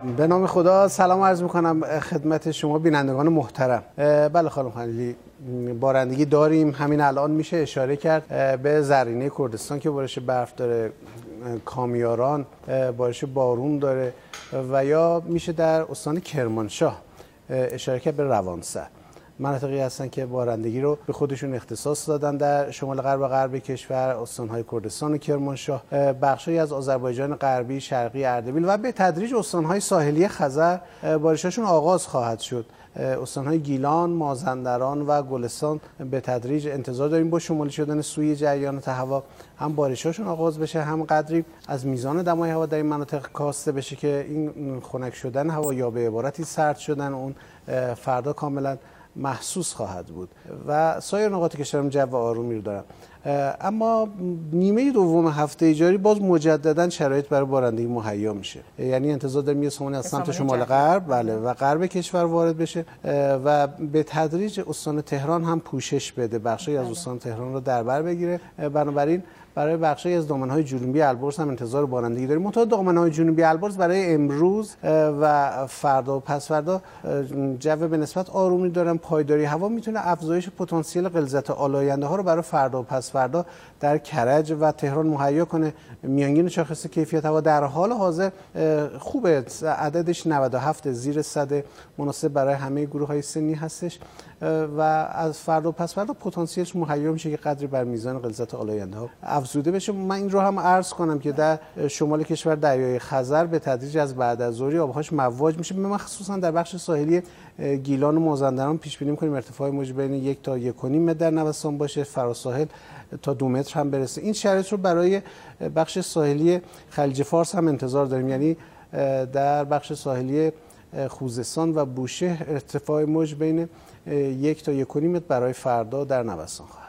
به نام خدا سلام عرض میکنم خدمت شما بینندگان محترم. بله خانم خلیلی، بارندگی داریم. همین الان میشه اشاره کرد به زرینه کردستان که بارش برف داره، کامیاران بارش بارون داره، و یا میشه در استان کرمانشاه اشاره کرد به روانسر. مناطقی هستن که بارندگی رو به خودشون اختصاص دادن در شمال غرب و غرب کشور، استان‌های کردستان و کرمانشاه، بخشی از آذربایجان غربی، شرقی، اردبیل و به تدریج استان‌های ساحلی خزر بارشاشون آغاز خواهد شد. استان‌های گیلان، مازندران و گلستان به تدریج انتظار داریم با شمالی شدن سوی جریانات هوا هم بارشاشون آغاز بشه، هم قدری از میزان دمای هوا در این مناطق کاسته بشه که این خنک شدن هوا یا به عبارتی سرد شدن اون فردا کاملا محسوس خواهد بود و سایر نقاط کشورم جو آرومی رو دارن. اما نیمه دوم هفته جاری باز مجددا شرایط برای بارندگی مهیا میشه، یعنی انتظار داریم یه سمونی از سمت شمال غرب و غرب کشور وارد بشه و به تدریج استان تهران هم پوشش بده، بخشی از استان تهران رو در بر بگیره. بنابراین برای بخشی از دامنه‌های جنوبی البرز هم انتظار بارندگی داریم. منتها دامنه‌های جنوبی البرز برای امروز و فردا و پس فردا جو به نسبت آرومی دارن. پایداری هوا میتونه افزایش پتانسیل غلظت آلاینده ها رو برای فردا و پس فردا در کرج و تهران مهیا کنه. میانگین شاخص کیفیت هوا در حال حاضر خوبه، عددش 97 زیر 100، مناسب برای همه گروه‌های سنی هستش و از فردا و پس فردا پتانسیلش مهیا میشه که قدری بر میزان غلظت آلاینده ها افزوده بشه. من این رو هم عرض کنم که در شمال کشور دریای خزر به تدریج از بعد از ظهر آبهاش مواج میشه، مخصوصا در بخش ساحلی گیلان و مازندران پیش بینی می‌کنیم ارتفاع موج بین 1 تا 1.5 متر در نوسان باشه، فراساحل تا 2 متر هم برسه. این شرایط رو برای بخش ساحلی خلیج فارس هم انتظار داریم، یعنی در بخش ساحلی خوزستان و بوشهر ارتفاع موج بین 1 تا 1.5 متر برای فردا در نوسان خواهد.